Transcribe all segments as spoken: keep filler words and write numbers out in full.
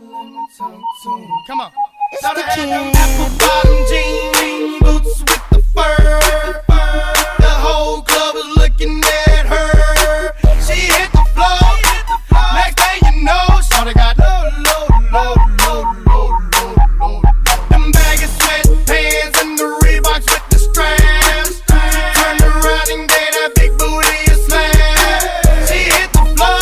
Come on. It's Shout the out to them kid. apple bottom jean boots with the fur. The whole club was looking at her. She hit the floor. Next thing you know, shawty got low, low, low, low, low, low, low. Them baggy sweatpants and the Reeboks with the straps. Turned around and gave that big booty a slam. She hit the floor.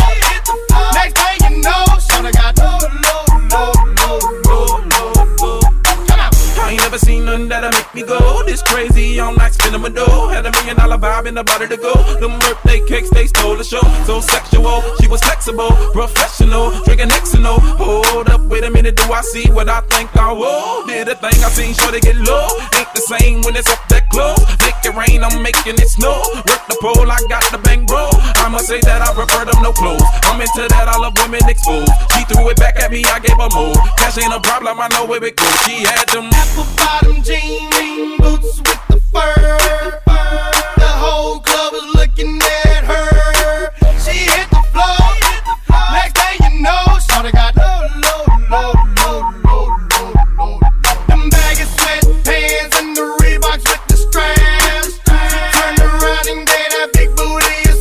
Next thing you know, shawty got low, low, low, low, low, low, low. Come on. I ain't never seen nothing that'll make me go this crazy. I'm like spinning my dough. Had a million dollar vibe in the body to go. Them birthday cakes, they stole the show. So sexual, she was flexible, professional, drinking Xano. Hold up, wait a minute, do I see what I think I will? Did a thing I seen, sure they get low. Ain't the same when it's up that close. Make it rain, I'm making it snow. Work the pole, I got the bang bro. I must say that I prefer them no clothes. I'm into that, I love women exposed. She threw it back at me, I gave her more. Cash ain't a problem, I know where it goes. She had them apple bottom jean boots with the fur. The whole club was looking at her. She hit the floor. Next thing you know, shawty got low, low, low, low, low, low, low. Them baggy sweatpants and the Reeboks with the straps. Turned around and gave that big booty a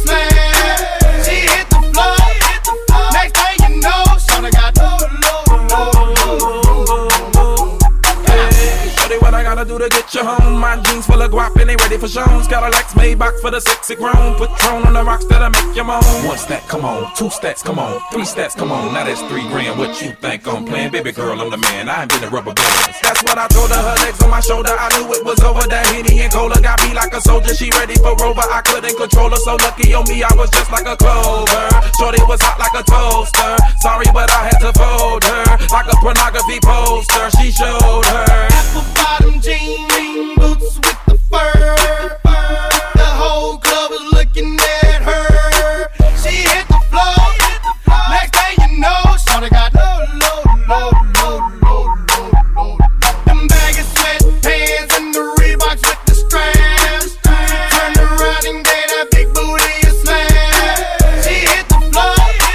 slam. She hit the floor. Next thing you know, shawty got low, low, low, low, low, low. Hey, shorty, what I gotta do to get you home? My jeans full of guap and they ready for shows. Cadillacs Maybach for the sexy grown. Patron on the rocks that'll make you moan. One stack, come on. Two stacks, come on. Three stacks, come on. Now that's three grand. What you think I'm playing? Baby girl, I'm the man. I ain't been a rubber band. That's what I told her. Her legs on my shoulder. I knew it was over. That Henny and Cola got me like a soldier. She ready for Rover. I couldn't control her. So lucky on me, I was just like a clover. Shorty was hot like a toaster. Sorry, but I had to fold her like a pornography poster. She showed her apple bottom jean boots with the fur. The whole club was looking at her. She hit the floor. Next thing you know, shawty got low, low, low, low, low, low, low. Them baggy sweatpants and the Reeboks with the straps. Turned around and gave that big booty a slam. She hit the floor.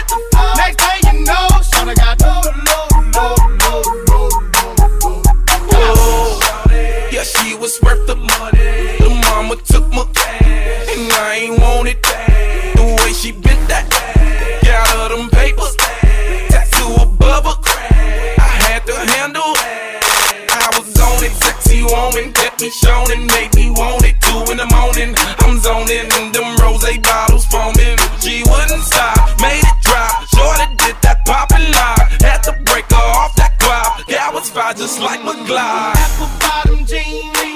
Next thing you know, shawty got low, low, low, low, low, low, low. yeah, she was worth the money. The mama took my cash, and I ain't want it back. The way she bent that ass, got her them papers, tattoo above her crack. I had to handle that. I was on it, sexy woman, kept me shown and made me want it. Two in the morning, I'm zoning, and them rose bottles foaming. She wouldn't stop, made it drop. Shorty did that poppin' lock, had to break her off that clock. Yeah, I was fine just like my Glide. Apple bottom jean